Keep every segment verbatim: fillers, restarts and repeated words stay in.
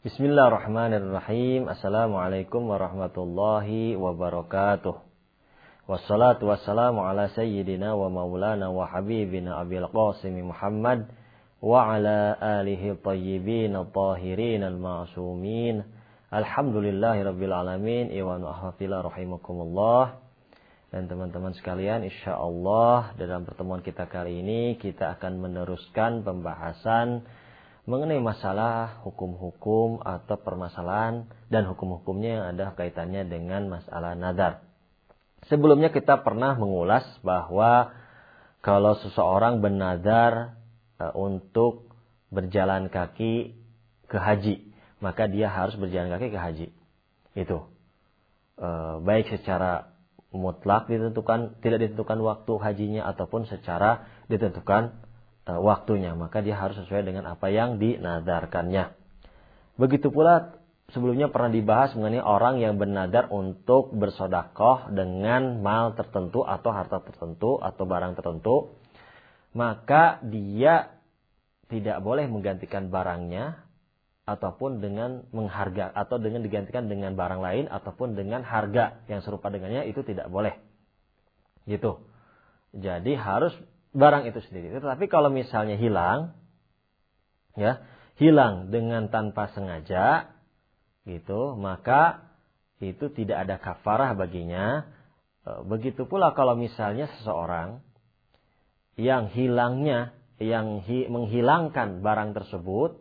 Bismillahirrahmanirrahim. Assalamualaikum warahmatullahi wabarakatuh. Wassalatu wassalamu ala sayyidina wa maulana wa habibina Abil Qasim Muhammad wa ala alihi tayyibin tahirin al-ma'sumin. Alhamdulillahi rabbil alamin. Iwanu ahwafillah rahimakumullah. Dan teman-teman sekalian, insyaallah dalam pertemuan kita kali ini kita akan meneruskan pembahasan mengenai masalah hukum-hukum atau permasalahan dan hukum-hukumnya yang ada kaitannya dengan masalah nazar. Sebelumnya kita pernah mengulas bahwa kalau seseorang bernazar e, untuk berjalan kaki ke haji, maka dia harus berjalan kaki ke haji. Itu e, baik secara mutlak ditentukan, tidak ditentukan waktu hajinya ataupun secara ditentukan waktunya, maka dia harus sesuai dengan apa yang dinazarkannya. Begitu pula sebelumnya pernah dibahas mengenai orang yang bernazar untuk bersedekah dengan mal tertentu atau harta tertentu atau barang tertentu, maka dia tidak boleh menggantikan barangnya ataupun dengan mengharga atau dengan digantikan dengan barang lain ataupun dengan harga yang serupa dengannya, itu tidak boleh. Gitu. Jadi harus barang itu sendiri. Tetapi kalau misalnya hilang, ya, hilang dengan tanpa sengaja, gitu, maka itu tidak ada kafarah baginya. Begitu pula kalau misalnya seseorang yang hilangnya, yang hi, menghilangkan barang tersebut,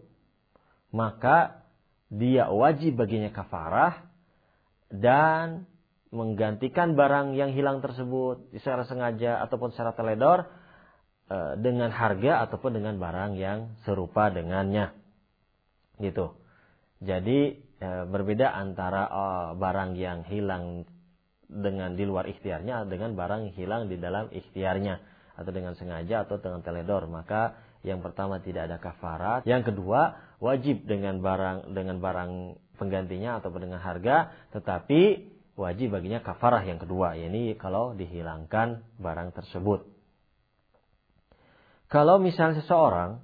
maka dia wajib baginya kafarah dan menggantikan barang yang hilang tersebut secara sengaja ataupun secara teledor dengan harga ataupun dengan barang yang serupa dengannya, gitu. Jadi e, berbeda antara e, barang yang hilang dengan di luar ikhtiarnya dengan barang yang hilang di dalam ikhtiarnya atau dengan sengaja atau dengan teledor. Maka yang pertama tidak ada kafarat, yang kedua wajib dengan barang dengan barang penggantinya ataupun dengan harga, tetapi wajib baginya kafarah yang kedua, yakni kalau dihilangkan barang tersebut. Kalau misalnya seseorang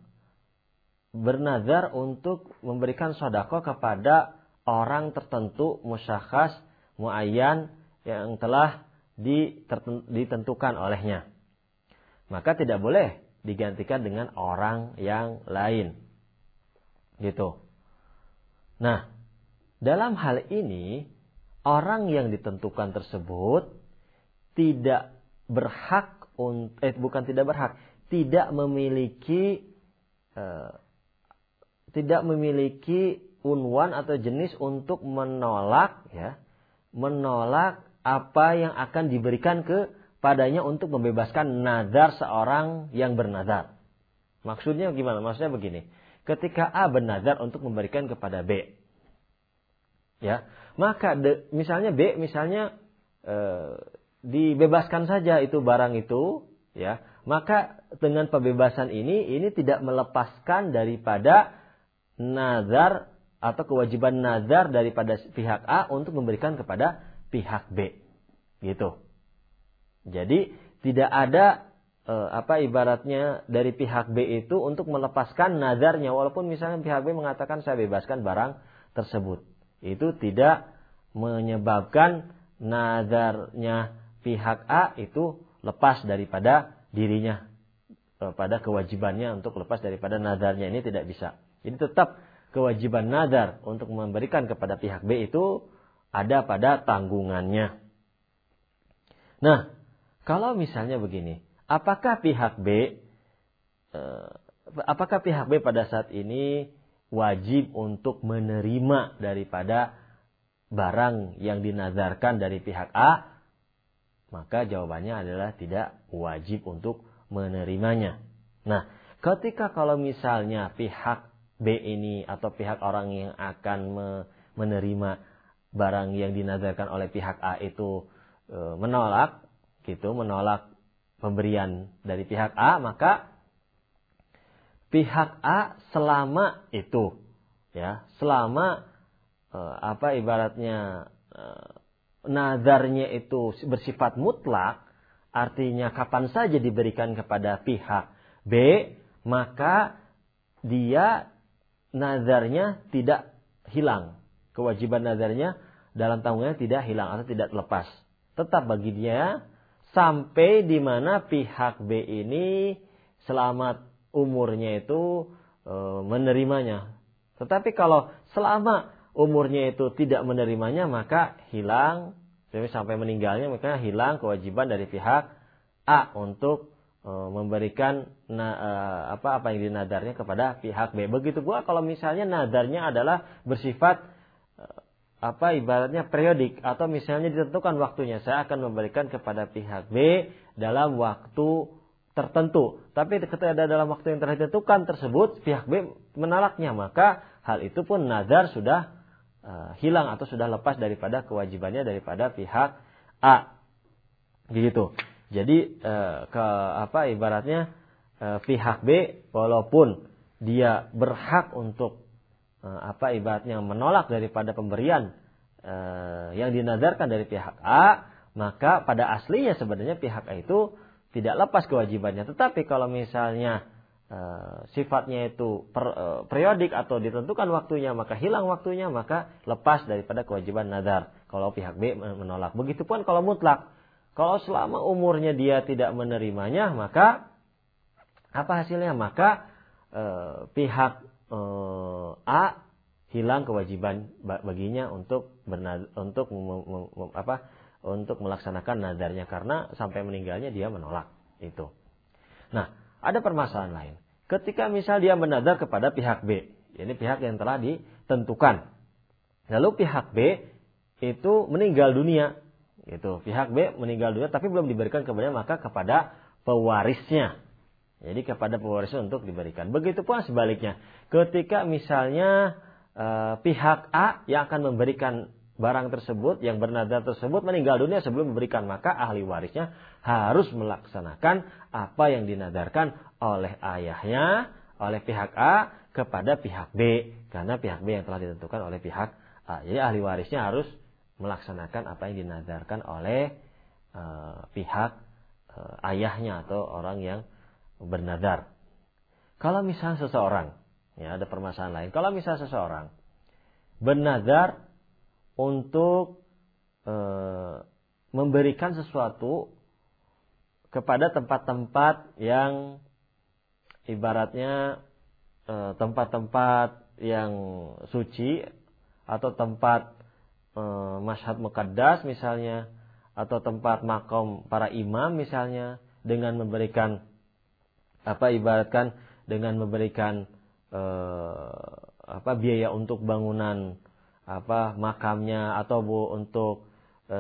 bernazar untuk memberikan sedekah kepada orang tertentu, musyakhas, muayyan yang telah ditentukan olehnya, maka tidak boleh digantikan dengan orang yang lain. Gitu. Nah, dalam hal ini orang yang ditentukan tersebut tidak berhak untuk eh bukan tidak berhak tidak memiliki uh, tidak memiliki unwan atau jenis untuk menolak ya menolak apa yang akan diberikan kepadanya untuk membebaskan nazar seorang yang bernazar. Maksudnya gimana? Maksudnya begini. Ketika A bernazar untuk memberikan kepada B, ya, maka de, misalnya B misalnya uh, dibebaskan saja itu barang itu, ya, maka dengan pembebasan ini, ini tidak melepaskan daripada nazar atau kewajiban nazar daripada pihak A untuk memberikan kepada pihak B, gitu. Jadi tidak ada e, apa ibaratnya dari pihak B itu untuk melepaskan nazarnya, walaupun misalnya pihak B mengatakan saya bebaskan barang tersebut, itu tidak menyebabkan nazarnya pihak A itu lepas daripada dirinya, pada kewajibannya untuk lepas daripada nazarnya, ini tidak bisa. Jadi tetap kewajiban nazar untuk memberikan kepada pihak B itu ada pada tanggungannya. Nah, kalau misalnya begini, apakah pihak B eh, apakah pihak B pada saat ini wajib untuk menerima daripada barang yang dinazarkan dari pihak A? Maka jawabannya adalah tidak wajib untuk menerimanya. Nah, ketika kalau misalnya pihak B ini atau pihak orang yang akan menerima barang yang dinazarkan oleh pihak A itu e, menolak, gitu, menolak pemberian dari pihak A, maka pihak A selama itu, ya, selama e, apa ibaratnya e, nazarnya itu bersifat mutlak, artinya kapan saja diberikan kepada pihak B, maka dia nazarnya tidak hilang. Kewajiban nadarnya dalam tanggungannya tidak hilang atau tidak lepas. Tetap bagi dia sampai di mana pihak B ini selamat umurnya itu e, menerimanya. Tetapi kalau selama umurnya itu tidak menerimanya, maka hilang sampai meninggalnya, maka hilang kewajiban dari pihak A untuk e, memberikan na, e, apa apa yang dinadarnya kepada pihak B. Begitu pula kalau misalnya nadarnya adalah bersifat e, apa ibaratnya periodik atau misalnya ditentukan waktunya, saya akan memberikan kepada pihak B dalam waktu tertentu. Tapi ketika ada dalam waktu yang tertentukan tersebut pihak B menolaknya, maka hal itu pun nazar sudah uh, hilang atau sudah lepas daripada kewajibannya daripada pihak A. Begitu. Jadi uh, ke apa ibaratnya uh, pihak B walaupun dia berhak untuk uh, apa ibaratnya menolak daripada pemberian uh, yang dinazarkan dari pihak A, maka pada aslinya sebenarnya pihak A itu tidak lepas kewajibannya. Tetapi kalau misalnya e, sifatnya itu per, e, periodik atau ditentukan waktunya, maka hilang waktunya, maka lepas daripada kewajiban nazar. Kalau pihak B menolak. Begitupun kalau mutlak. Kalau selama umurnya dia tidak menerimanya, maka apa hasilnya? Maka e, pihak e, A hilang kewajiban baginya untuk bernaz, untuk mem, mem, apa? untuk melaksanakan nadarnya karena sampai meninggalnya dia menolak itu. Nah, ada permasalahan lain. Ketika misal dia menadar kepada pihak B, ini pihak yang telah ditentukan. Lalu pihak B itu meninggal dunia, gitu. Pihak B meninggal dunia tapi belum diberikan kepada maka kepada pewarisnya. Jadi kepada pewarisnya untuk diberikan. Begitu pun sebaliknya. Ketika misalnya eh, pihak A yang akan memberikan barang tersebut, yang bernadar tersebut meninggal dunia sebelum memberikan, maka ahli warisnya harus melaksanakan apa yang dinadarkan oleh ayahnya, oleh pihak A kepada pihak B, karena pihak B yang telah ditentukan oleh pihak A. Jadi ahli warisnya harus melaksanakan apa yang dinadarkan oleh uh, pihak uh, ayahnya atau orang yang bernadar. Kalau misalnya seseorang, ya ada permasalahan lain. Kalau misalnya seseorang bernadar untuk e, memberikan sesuatu kepada tempat-tempat yang ibaratnya e, tempat-tempat yang suci atau tempat e, masyhad muqaddas misalnya, atau tempat makam para imam misalnya, dengan memberikan apa ibaratkan dengan memberikan e, apa biaya untuk bangunan apa makamnya atau bu untuk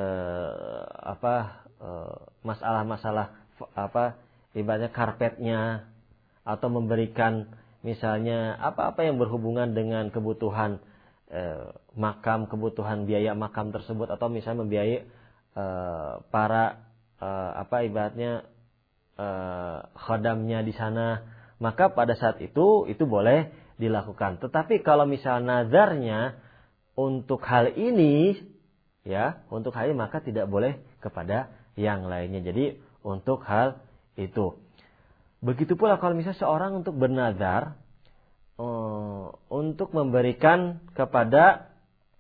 eh, apa eh, masalah-masalah apa ibaratnya karpetnya, atau memberikan misalnya apa-apa yang berhubungan dengan kebutuhan eh, makam, kebutuhan biaya makam tersebut, atau misalnya membiayai eh, para eh, apa ibaratnya eh, khodamnya di sana, maka pada saat itu itu boleh dilakukan. Tetapi kalau misalnya nazarnya untuk hal ini, ya, untuk hal ini maka tidak boleh kepada yang lainnya. Jadi untuk hal itu. Begitu pula kalau misalnya seorang untuk bernazar uh, untuk memberikan kepada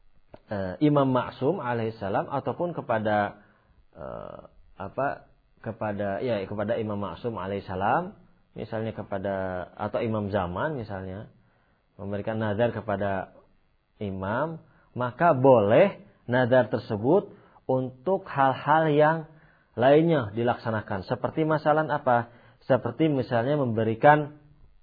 uh, Imam Ma'sum alaihissalam ataupun kepada uh, apa kepada ya kepada Imam Ma'sum alaihissalam, misalnya kepada atau Imam Zaman misalnya, memberikan nazar kepada imam, maka boleh nazar tersebut untuk hal-hal yang lainnya dilaksanakan. Seperti masalah apa? Seperti misalnya memberikan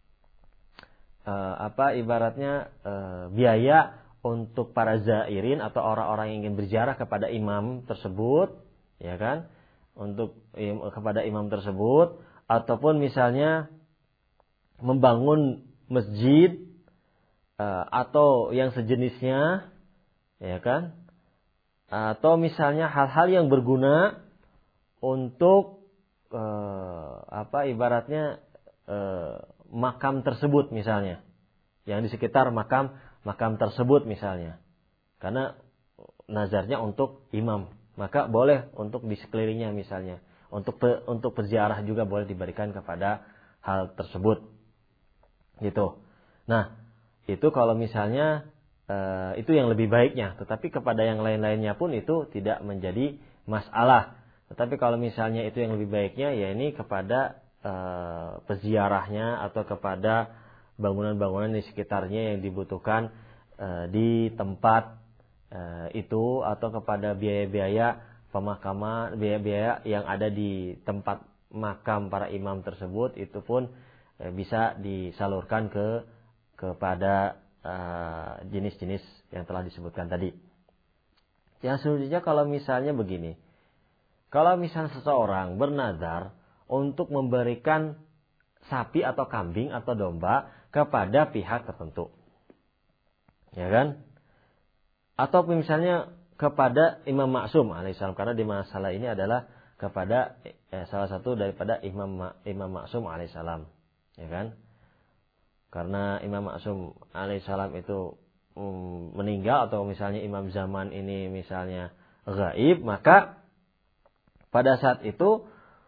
uh, apa ibaratnya uh, biaya untuk para zairin atau orang-orang yang ingin berziarah kepada imam tersebut, ya kan? Untuk im, kepada imam tersebut, ataupun misalnya membangun masjid uh, atau yang sejenisnya, ya kan? Atau misalnya hal-hal yang berguna untuk uh, apa ibaratnya uh, makam tersebut misalnya, yang di sekitar makam makam tersebut misalnya, karena nazarnya untuk imam, maka boleh untuk di sekelilingnya misalnya, untuk untuk berziarah juga boleh diberikan kepada hal tersebut, gitu. Nah, itu kalau misalnya uh, itu yang lebih baiknya. Tetapi kepada yang lain-lainnya pun itu tidak menjadi masalah. Tetapi kalau misalnya itu yang lebih baiknya, ya ini kepada uh, peziarahnya atau kepada bangunan-bangunan di sekitarnya yang dibutuhkan uh, di tempat uh, itu, atau kepada biaya-biaya pemakaman, biaya-biaya yang ada di tempat makam para imam tersebut, itu pun uh, bisa disalurkan ke kepada uh, jenis-jenis yang telah disebutkan tadi. Yang selanjutnya, kalau misalnya begini, kalau misalnya seseorang bernazar untuk memberikan sapi atau kambing atau domba kepada pihak tertentu, ya kan? Atau misalnya kepada Imam Maksum alaihissalam, karena di masalah ini adalah kepada eh, salah satu daripada Imam Imam Maksum alaihissalam, ya kan? Karena Imam Maksum alaihissalam itu um, meninggal, atau misalnya imam zaman ini misalnya gaib, maka pada saat itu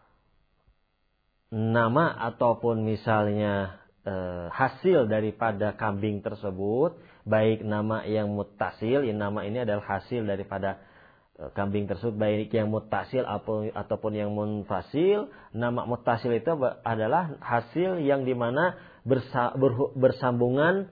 nama ataupun misalnya e, hasil daripada kambing tersebut, baik nama yang muttasil, yang nama ini adalah hasil daripada e, kambing tersebut, baik yang muttasil ataupun yang munfasil. Nama muttasil itu adalah hasil yang dimana bersa, ber, bersambungan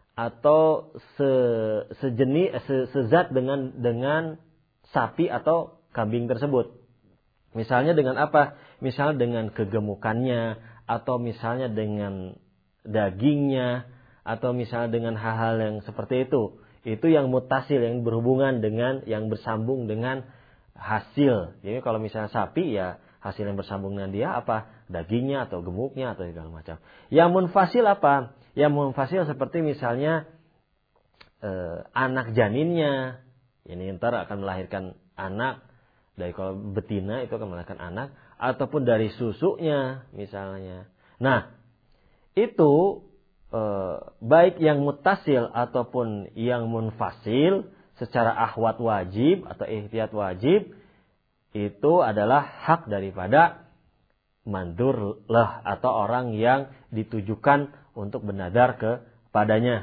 atau se, sejenis se, sezat dengan dengan sapi atau kambing tersebut. Misalnya dengan apa? Misalnya dengan kegemukannya, atau misalnya dengan dagingnya, atau misalnya dengan hal-hal yang seperti itu. Itu yang mutasil, yang berhubungan dengan, yang bersambung dengan hasil. Jadi kalau misalnya sapi, ya hasil yang bersambung dengan dia apa? Dagingnya atau gemuknya atau segala macam. Yang munfasil apa? Yang munfasil seperti misalnya eh, anak janinnya. Ini ntar akan melahirkan anak. Dari kalau betina itu akan melahirkan anak, ataupun dari susunya misalnya. Nah, itu e, baik yang muttasil ataupun yang munfasil secara ahwat wajib atau ihtiyat wajib, itu adalah hak daripada mandur lah, atau orang yang ditujukan untuk bernadar kepadanya.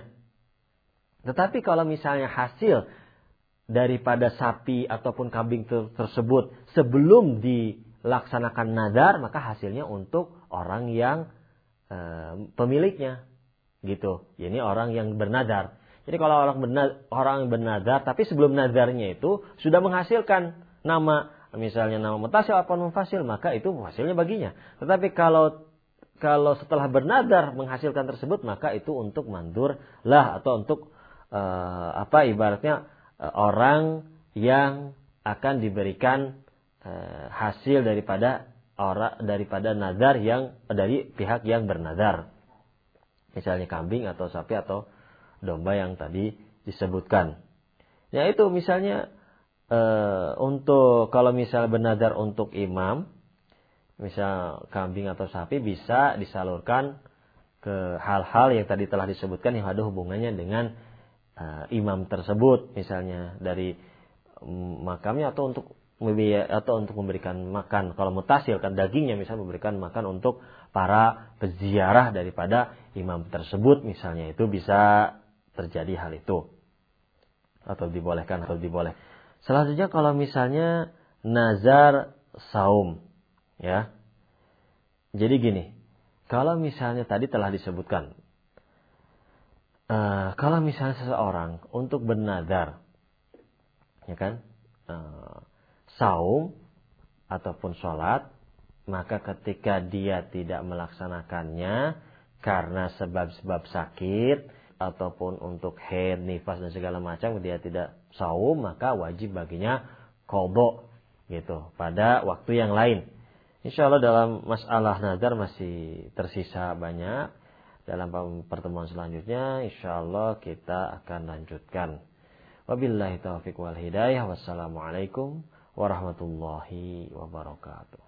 Tetapi kalau misalnya hasil daripada sapi ataupun kambing tersebut sebelum dilaksanakan nadar, maka hasilnya untuk orang yang e, pemiliknya, gitu. Ini orang yang bernadar. Jadi kalau orang bernadar, orang bernadar, tapi sebelum nadarnya itu sudah menghasilkan nama, misalnya nama mutasil atau munfasil, maka itu hasilnya baginya. Tetapi kalau kalau setelah bernadar menghasilkan tersebut, maka itu untuk mandur lah, atau untuk e, apa ibaratnya orang yang akan diberikan e, hasil daripada orang daripada nazar yang dari pihak yang bernazar, misalnya kambing atau sapi atau domba yang tadi disebutkan. Ya itu misalnya e, untuk kalau misal bernazar untuk imam, misal kambing atau sapi, bisa disalurkan ke hal-hal yang tadi telah disebutkan yang ada hubungannya dengan Uh, imam tersebut, misalnya dari um, makamnya, atau untuk atau untuk memberikan makan. Kalau mutasil kan dagingnya, misalnya memberikan makan untuk para peziarah daripada imam tersebut, misalnya, itu bisa terjadi hal itu, atau dibolehkan atau diboleh. Selanjutnya kalau misalnya nazar saum, ya. Jadi gini, kalau misalnya tadi telah disebutkan, Uh, kalau misalnya seseorang untuk bernazar, ya kan, uh, saum ataupun sholat, maka ketika dia tidak melaksanakannya karena sebab-sebab sakit ataupun untuk haid, nifas dan segala macam, dia tidak saum, maka wajib baginya qadha, gitu, pada waktu yang lain. Insya Allah dalam masalah nazar masih tersisa banyak. Dalam pertemuan selanjutnya insyaallah kita akan lanjutkan. Wabillahi taufiq wal hidayah. Wassalamualaikum warahmatullahi wabarakatuh.